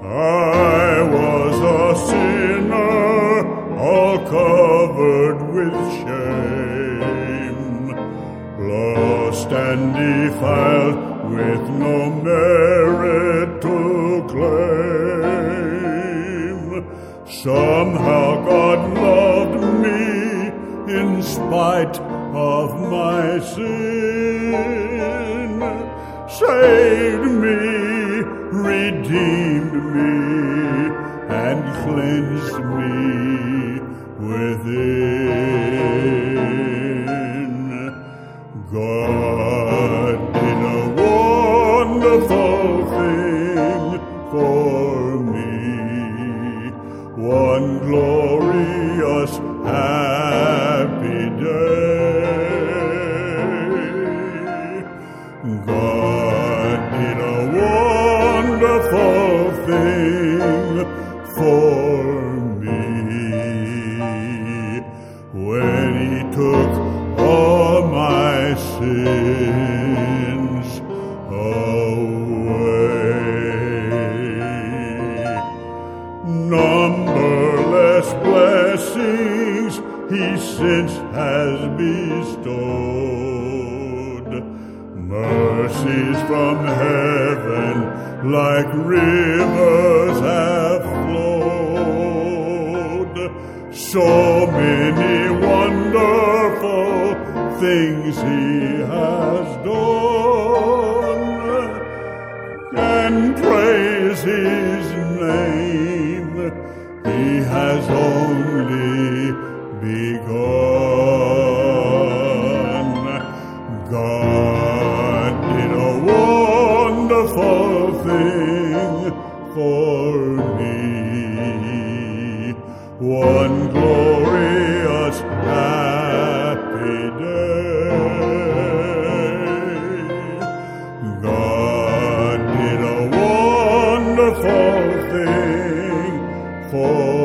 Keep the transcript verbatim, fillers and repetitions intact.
I was a sinner, all covered with shame, lost and defiled, with no merit to claim. Somehow God loved me in spite of my sin, saved me, redeemed me, and cleansed me within. God did a wonderful thing for me, one glorious happy day. God did a wonderful thing for me when He took all my sins away. Numberless blessings He since has bestowed, mercies from heaven like rivers have flowed. So many wonderful things He has done, and praise His name, He has only begun. God did a wonderful thing for me, one glorious happy day. God did a wonderful thing for